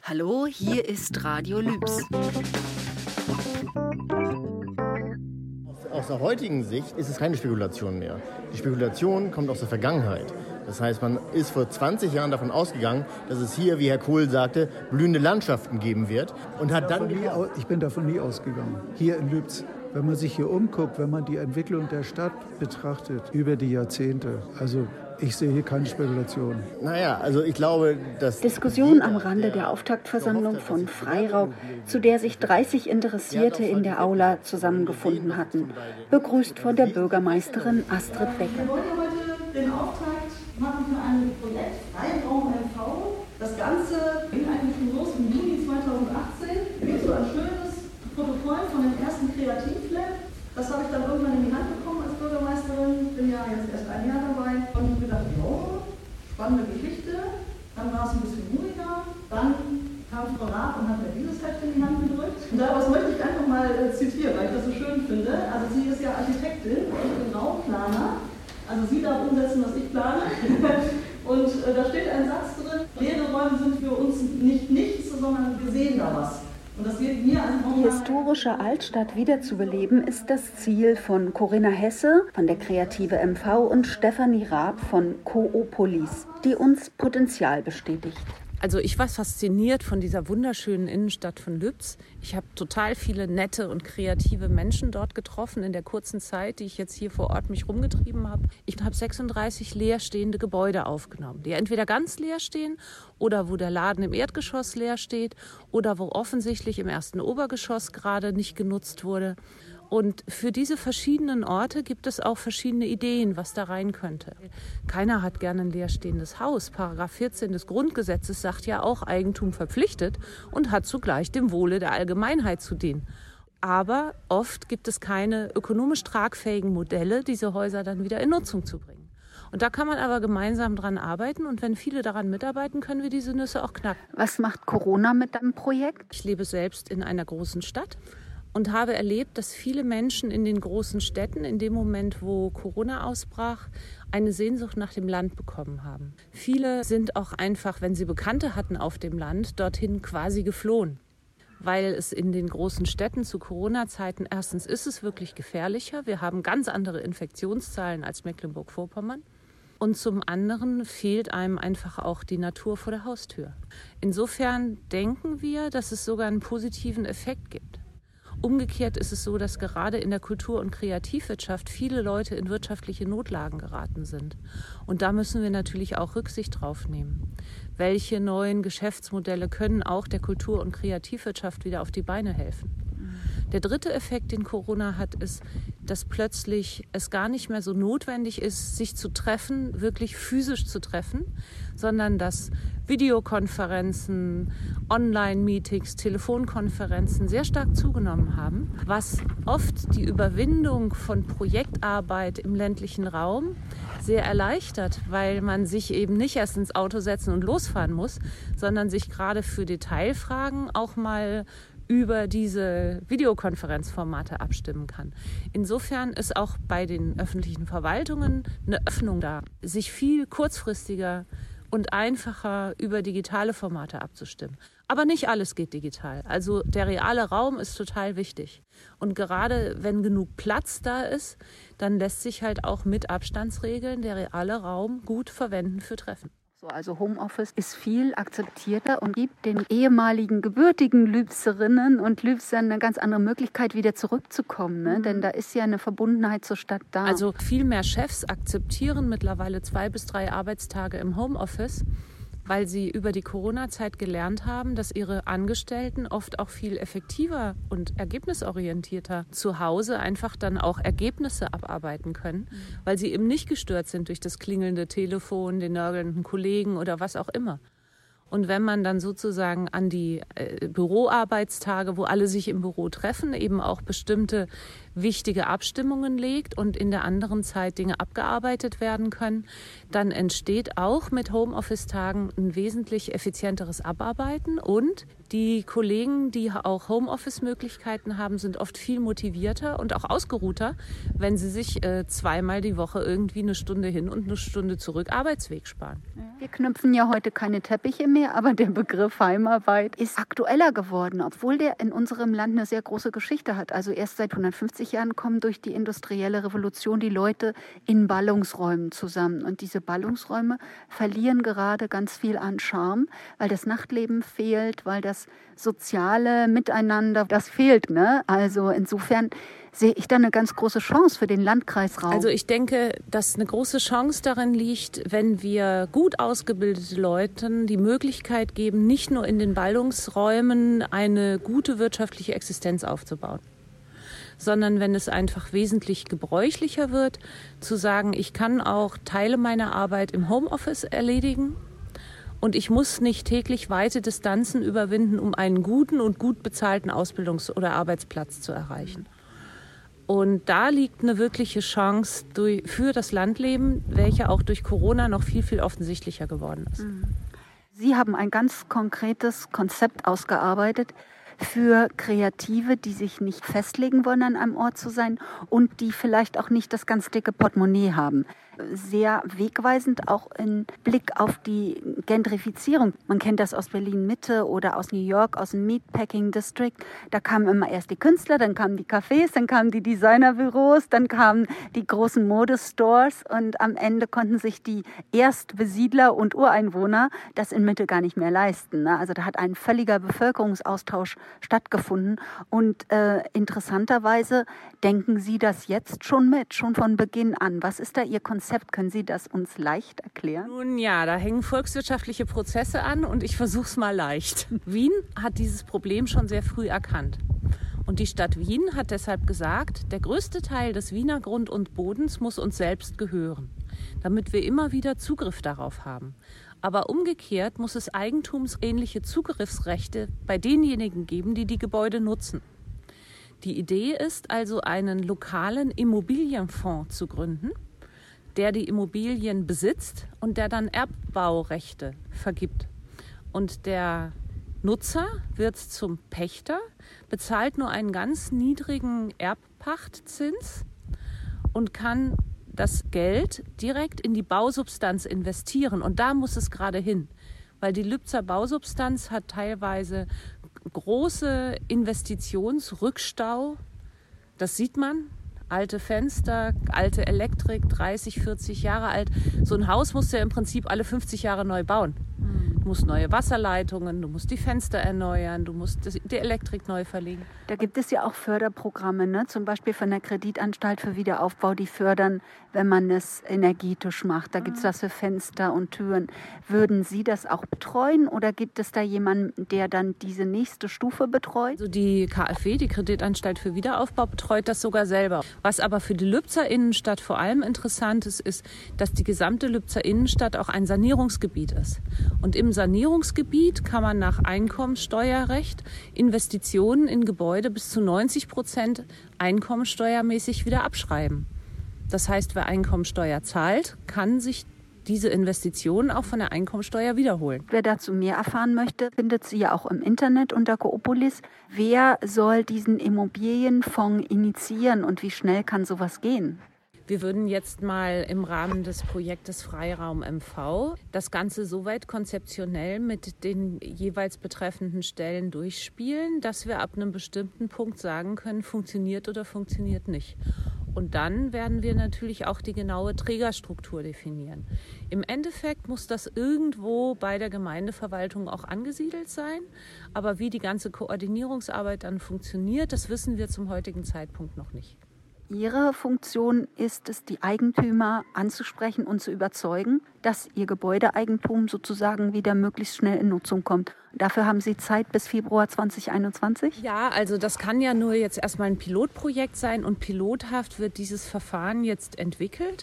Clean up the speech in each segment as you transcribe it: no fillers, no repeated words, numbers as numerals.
Hallo, hier ist Radio Lübs. Aus der heutigen Sicht ist es keine Spekulation mehr. Die Spekulation kommt aus der Vergangenheit. Das heißt, man ist vor 20 Jahren davon ausgegangen, dass es hier, wie Herr Kohl sagte, blühende Landschaften geben wird. Und hat dann Ich bin davon nie ausgegangen. Hier in Lübs, wenn man sich hier umguckt, wenn man die Entwicklung der Stadt betrachtet über die Jahrzehnte, also ich sehe hier keine Spekulation. Naja, also ich glaube, dass... Diskussion am Rande der Auftaktversammlung von Freiraum, zu der sich 30 Interessierte in der Aula zusammengefunden hatten. Begrüßt von der Bürgermeisterin Astrid Becker. Wir wollen heute den Auftakt machen für ein Projekt Freiraum MV. Das Ganze ging eigentlich schon los im Juni 2018. Es gibt so ein schönes Protokoll von dem ersten Kreativlab. Das habe ich dann irgendwann in die Hand bekommen als Bürgermeisterin. Bin ja jetzt erst ein Jahr dabei. Und ich gedacht, oh, spannende Geschichte. Dann war es ein bisschen ruhiger. Dann kam Frau Raab und hat mir dieses Heft in die Hand gedrückt. Und daraus möchte ich einfach mal zitieren, weil ich das so schön finde. Also sie ist ja Architektin und ich bin Raumplaner. Also sie darf umsetzen, was ich plane. Und da steht ein Satz drin, leere Räume sind für uns nicht nichts, sondern wir sehen da was. Und das wird mir als Die historische Altstadt wiederzubeleben ist das Ziel von Corinna Hesse von der Kreative MV und Stefanie Raab von Koopolis, die uns Potenzial bestätigt. Also ich war fasziniert von dieser wunderschönen Innenstadt von Lübs. Ich habe total viele nette und kreative Menschen dort getroffen in der kurzen Zeit, die ich jetzt hier vor Ort mich rumgetrieben habe. Ich habe 36 leerstehende Gebäude aufgenommen, die entweder ganz leer stehen oder wo der Laden im Erdgeschoss leer steht oder wo offensichtlich im ersten Obergeschoss gerade nicht genutzt wurde. Und für diese verschiedenen Orte gibt es auch verschiedene Ideen, was da rein könnte. Keiner hat gerne ein leerstehendes Haus. Paragraph 14 des Grundgesetzes sagt ja auch, Eigentum verpflichtet und hat zugleich dem Wohle der Allgemeinheit zu dienen. Aber oft gibt es keine ökonomisch tragfähigen Modelle, diese Häuser dann wieder in Nutzung zu bringen. Und da kann man aber gemeinsam dran arbeiten. Und wenn viele daran mitarbeiten, können wir diese Nüsse auch knacken. Was macht Corona mit deinem Projekt? Ich lebe selbst in einer großen Stadt und habe erlebt, dass viele Menschen in den großen Städten in dem Moment, wo Corona ausbrach, eine Sehnsucht nach dem Land bekommen haben. Viele sind auch einfach, wenn sie Bekannte hatten auf dem Land, dorthin quasi geflohen. Weil es in den großen Städten zu Corona-Zeiten, erstens ist es wirklich gefährlicher. Wir haben ganz andere Infektionszahlen als Mecklenburg-Vorpommern. Und zum anderen fehlt einem einfach auch die Natur vor der Haustür. Insofern denken wir, dass es sogar einen positiven Effekt gibt. Umgekehrt ist es so, dass gerade in der Kultur- und Kreativwirtschaft viele Leute in wirtschaftliche Notlagen geraten sind. Und da müssen wir natürlich auch Rücksicht drauf nehmen. Welche neuen Geschäftsmodelle können auch der Kultur- und Kreativwirtschaft wieder auf die Beine helfen? Der dritte Effekt, den Corona hat, ist, dass plötzlich es gar nicht mehr so notwendig ist, sich zu treffen, wirklich physisch zu treffen, sondern dass Videokonferenzen, Online-Meetings, Telefonkonferenzen sehr stark zugenommen haben, was oft die Überwindung von Projektarbeit im ländlichen Raum sehr erleichtert, weil man sich eben nicht erst ins Auto setzen und losfahren muss, sondern sich gerade für Detailfragen auch mal über diese Videokonferenzformate abstimmen kann. Insofern ist auch bei den öffentlichen Verwaltungen eine Öffnung da, sich viel kurzfristiger und einfacher über digitale Formate abzustimmen. Aber nicht alles geht digital. Also der reale Raum ist total wichtig. Und gerade wenn genug Platz da ist, dann lässt sich halt auch mit Abstandsregeln der reale Raum gut verwenden für Treffen. Also Homeoffice ist viel akzeptierter und gibt den ehemaligen gebürtigen Lübserinnen und Lübsern eine ganz andere Möglichkeit, wieder zurückzukommen. Ne? Denn da ist ja eine Verbundenheit zur Stadt da. Also viel mehr Chefs akzeptieren mittlerweile 2 bis 3 Arbeitstage im Homeoffice, weil sie über die Corona-Zeit gelernt haben, dass ihre Angestellten oft auch viel effektiver und ergebnisorientierter zu Hause einfach dann auch Ergebnisse abarbeiten können, weil sie eben nicht gestört sind durch das klingelnde Telefon, den nörgelnden Kollegen oder was auch immer. Und wenn man dann sozusagen an die Büroarbeitstage, wo alle sich im Büro treffen, eben auch bestimmte wichtige Abstimmungen legt und in der anderen Zeit Dinge abgearbeitet werden können, dann entsteht auch mit Homeoffice-Tagen ein wesentlich effizienteres Abarbeiten. Und die Kollegen, die auch Homeoffice-Möglichkeiten haben, sind oft viel motivierter und auch ausgeruhter, wenn sie sich 2-mal die Woche irgendwie 1 Stunde hin und 1 Stunde zurück Arbeitsweg sparen. Wir knüpfen ja heute keine Teppiche mehr mehr, aber der Begriff Heimarbeit ist aktueller geworden, obwohl der in unserem Land eine sehr große Geschichte hat. Also erst seit 150 Jahren kommen durch die industrielle Revolution die Leute in Ballungsräumen zusammen. Und diese Ballungsräume verlieren gerade ganz viel an Charme, weil das Nachtleben fehlt, weil das soziale Miteinander, das fehlt, ne? Also insofern sehe ich da eine ganz große Chance für den Landkreisraum. Also ich denke, dass eine große Chance darin liegt, wenn wir gut ausgebildete Leuten die Möglichkeit geben, nicht nur in den Ballungsräumen eine gute wirtschaftliche Existenz aufzubauen, sondern wenn es einfach wesentlich gebräuchlicher wird, zu sagen, ich kann auch Teile meiner Arbeit im Homeoffice erledigen und ich muss nicht täglich weite Distanzen überwinden, um einen guten und gut bezahlten Ausbildungs- oder Arbeitsplatz zu erreichen. Und da liegt eine wirkliche Chance für das Landleben, welche auch durch Corona noch viel, viel offensichtlicher geworden ist. Sie haben ein ganz konkretes Konzept ausgearbeitet für Kreative, die sich nicht festlegen wollen, an einem Ort zu sein und die vielleicht auch nicht das ganz dicke Portemonnaie haben. Sehr wegweisend auch im Blick auf die Gentrifizierung. Man kennt das aus Berlin-Mitte oder aus New York, aus dem Meatpacking District. Da kamen immer erst die Künstler, dann kamen die Cafés, dann kamen die Designerbüros, dann kamen die großen Modestores und am Ende konnten sich die Erstbesiedler und Ureinwohner das in Mitte gar nicht mehr leisten. Also da hat ein völliger Bevölkerungsaustausch stattgefunden und interessanterweise denken Sie das jetzt schon mit, schon von Beginn an. Was ist da Ihr Konzept? Können Sie das uns leicht erklären? Nun ja, da hängen volkswirtschaftliche Prozesse an und ich versuche es mal leicht. Wien hat dieses Problem schon sehr früh erkannt. Und die Stadt Wien hat deshalb gesagt, der größte Teil des Wiener Grund und Bodens muss uns selbst gehören, damit wir immer wieder Zugriff darauf haben. Aber umgekehrt muss es eigentumsähnliche Zugriffsrechte bei denjenigen geben, die die Gebäude nutzen. Die Idee ist also, einen lokalen Immobilienfonds zu gründen, der die Immobilien besitzt und der dann Erbbaurechte vergibt. Und der Nutzer wird zum Pächter, bezahlt nur einen ganz niedrigen Erbpachtzins und kann das Geld direkt in die Bausubstanz investieren. Und da muss es gerade hin, weil die Lübzer Bausubstanz hat teilweise große Investitionsrückstau. Das sieht man. Alte Fenster, alte Elektrik, 30, 40 Jahre alt. So ein Haus musst du ja im Prinzip alle 50 Jahre neu bauen. Du musst neue Wasserleitungen, du musst die Fenster erneuern, du musst die Elektrik neu verlegen. Da gibt es ja auch Förderprogramme, ne? Zum Beispiel von der Kreditanstalt für Wiederaufbau, die fördern, wenn man es energetisch macht. Da gibt es das für Fenster und Türen. Würden Sie das auch betreuen oder gibt es da jemanden, der dann diese nächste Stufe betreut? Also die KfW, die Kreditanstalt für Wiederaufbau, betreut das sogar selber. Was aber für die Lübzer Innenstadt vor allem interessant ist, dass die gesamte Lübzer Innenstadt auch ein Sanierungsgebiet ist. Und im Sanierungsgebiet kann man nach Einkommensteuerrecht Investitionen in Gebäude bis zu 90% einkommensteuermäßig wieder abschreiben. Das heißt, wer Einkommensteuer zahlt, kann sich diese Investitionen auch von der Einkommensteuer wiederholen. Wer dazu mehr erfahren möchte, findet sie ja auch im Internet unter Coopolis. Wer soll diesen Immobilienfonds initiieren und wie schnell kann sowas gehen? Wir würden jetzt mal im Rahmen des Projektes Freiraum MV das Ganze soweit konzeptionell mit den jeweils betreffenden Stellen durchspielen, dass wir ab einem bestimmten Punkt sagen können, funktioniert oder funktioniert nicht. Und dann werden wir natürlich auch die genaue Trägerstruktur definieren. Im Endeffekt muss das irgendwo bei der Gemeindeverwaltung auch angesiedelt sein. Aber wie die ganze Koordinierungsarbeit dann funktioniert, das wissen wir zum heutigen Zeitpunkt noch nicht. Ihre Funktion ist es, die Eigentümer anzusprechen und zu überzeugen, dass ihr Gebäudeeigentum sozusagen wieder möglichst schnell in Nutzung kommt. Dafür haben Sie Zeit bis Februar 2021? Ja, also das kann ja nur jetzt erstmal ein Pilotprojekt sein und pilothaft wird dieses Verfahren jetzt entwickelt.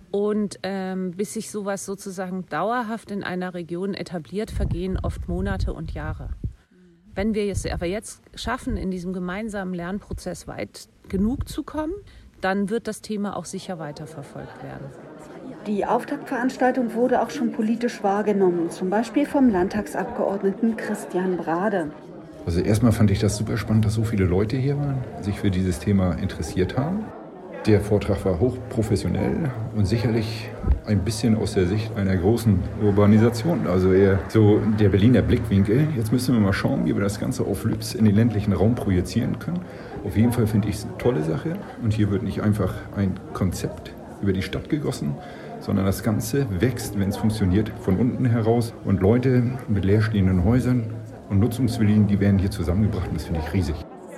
Und bis sich sowas sozusagen dauerhaft in einer Region etabliert, vergehen oft Monate und Jahre. Wenn wir es aber jetzt schaffen, in diesem gemeinsamen Lernprozess weit genug zu kommen, dann wird das Thema auch sicher weiterverfolgt werden. Die Auftaktveranstaltung wurde auch schon politisch wahrgenommen, zum Beispiel vom Landtagsabgeordneten Christian Brade. Also erstmal fand ich das super spannend, dass so viele Leute hier waren, sich für dieses Thema interessiert haben. Der Vortrag war hochprofessionell und sicherlich ein bisschen aus der Sicht einer großen Urbanisation, also eher so der Berliner Blickwinkel. Jetzt müssen wir mal schauen, wie wir das Ganze auf Lübz in den ländlichen Raum projizieren können. Auf jeden Fall finde ich es eine tolle Sache und hier wird nicht einfach ein Konzept über die Stadt gegossen, sondern das Ganze wächst, wenn es funktioniert, von unten heraus und Leute mit leerstehenden Häusern und Nutzungswilligen, die werden hier zusammengebracht und das finde ich riesig.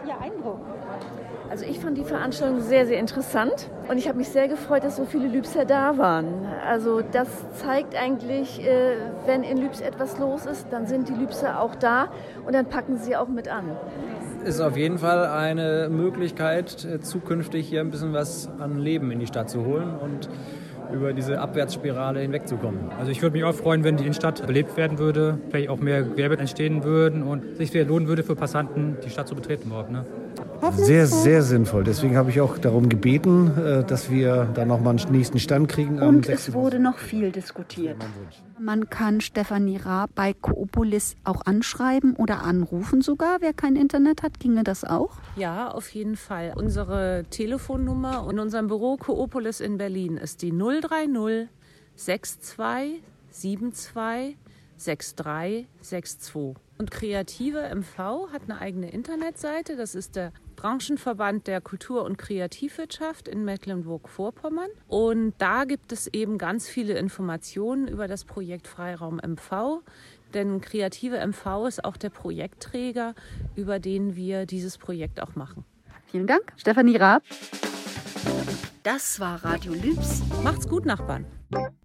Also ich fand die Veranstaltung sehr, sehr interessant und ich habe mich sehr gefreut, dass so viele Lübser da waren. Also das zeigt eigentlich, wenn in Lübz etwas los ist, dann sind die Lübser auch da und dann packen sie auch mit an. Ist auf jeden Fall eine Möglichkeit, zukünftig hier ein bisschen was an Leben in die Stadt zu holen und über diese Abwärtsspirale hinwegzukommen. Also ich würde mich auch freuen, wenn die Innenstadt belebt werden würde, vielleicht auch mehr Gewerbe entstehen würden und sich wieder lohnen würde für Passanten, die Stadt zu betreten überhaupt. Ne? Sehr, sehr sinnvoll. Deswegen habe ich auch darum gebeten, dass wir da nochmal einen nächsten Stand kriegen. Und es wurde noch viel diskutiert. Man kann Stefanie Raab bei Koopolis auch anschreiben oder anrufen sogar. Wer kein Internet hat, ginge das auch? Ja, auf jeden Fall. Unsere Telefonnummer in unserem Büro Koopolis in Berlin ist die 030 62 72 6362. Und Kreative MV hat eine eigene Internetseite. Das ist der Branchenverband der Kultur- und Kreativwirtschaft in Mecklenburg-Vorpommern. Und da gibt es eben ganz viele Informationen über das Projekt Freiraum MV. Denn Kreative MV ist auch der Projektträger, über den wir dieses Projekt auch machen. Vielen Dank, Stefanie Raab. Das war Radio Lübs. Macht's gut, Nachbarn.